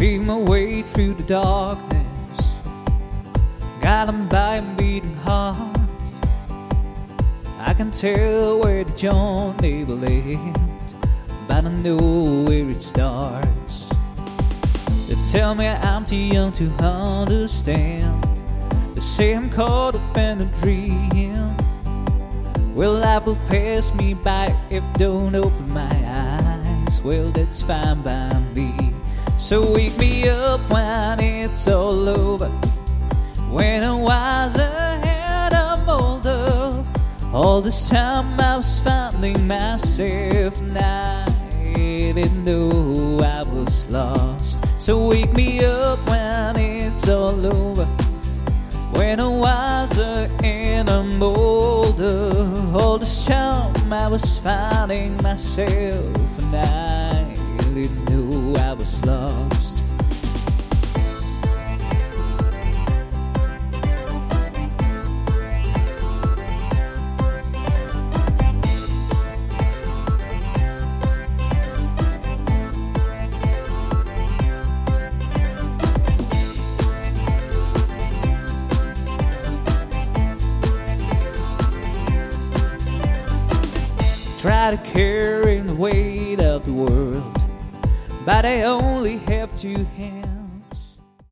Feel my way through the darkness, guided by a beating heart. I can tell where the journey will end, but I know where it starts. They tell me I'm too young to understand. They say I'm caught up in a dream. Well, life will pass me by if don't open my eyes. Well, that's fine by me. So wake me up when it's all over, when I'm wiser and I'm older. All this time I was finding myself, and I didn't know I was lost. So wake me up when it's all over, when I'm wiser and I'm older. All this time I was finding myself, and I didn't know I was lost. Try to carry the weight of the world, but I only have two hands.